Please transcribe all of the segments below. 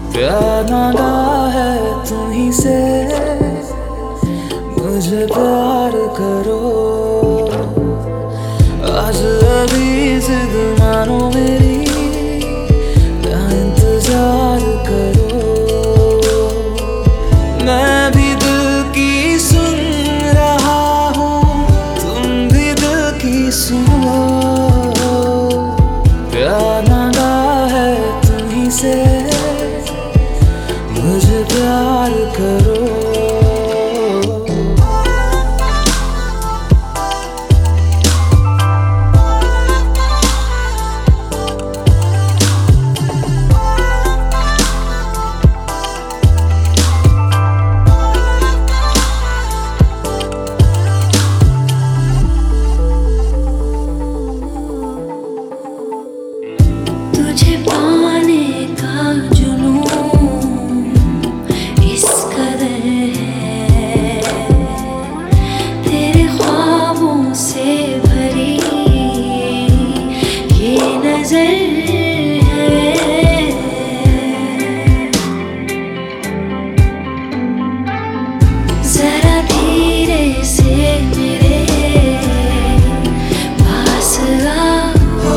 प्यार मांगा है तुम्हीं से, मुझे प्यार करो। आज अभी जिद मानो मेरी, ना इंतजार करो। मैं भी दिल की सुन रहा हूँ, तुम भी दिल की सुनो। प्यार मांगा है तुम्हीं से, मुझे प्यार करो। तुझे पाने का जुनून इस कदर है, तेरे ख्वाबों से भरी ये नजर है। जरा धीरे से मेरे पास आओ,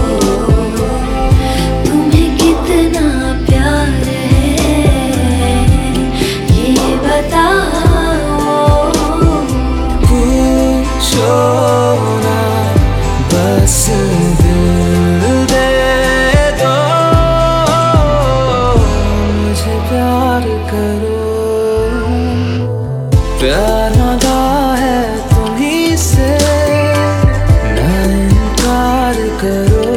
बस दिल दे दो, मुझे प्यार करो। प्यार मांगा है तुम्हीं से, ना इनकार करो।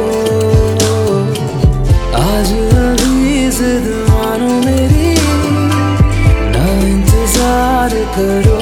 आज अभी जिद मानो मेरी, ना इंतजार करो।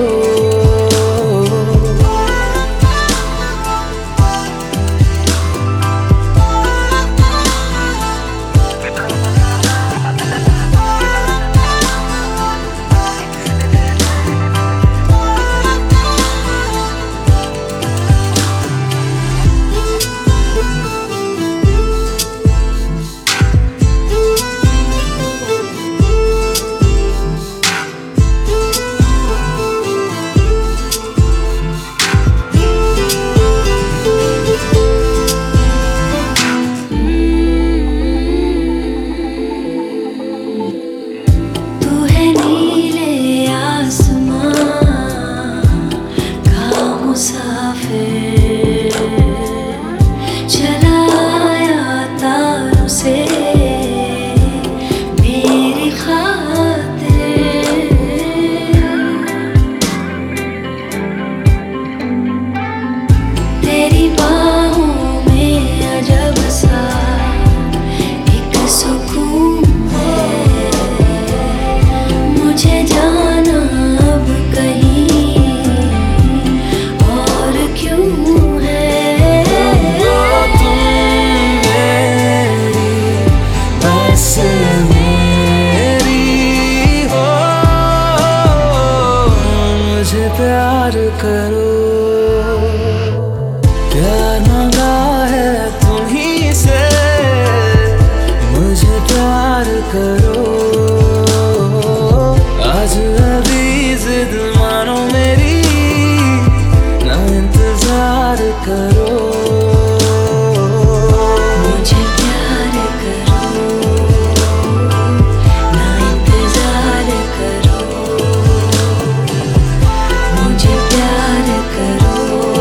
तेरी बाहों में अजब सा एक सुकून है, मुझे जाना अब कहीं और क्यों है। तुम मेरी बस मेरी हो, मुझे प्यार करो। प्यार मांगा है तुम्हीं से, मुझे प्यार करो। आज अभी जिद मानो मेरी, ना इंतजार करो। मुझे प्यार करो, ना इंतजार करो। मुझे प्यार करो,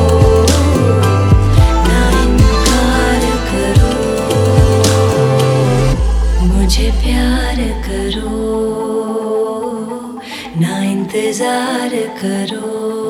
मुझे प्यार करो, ना इंतजार करो।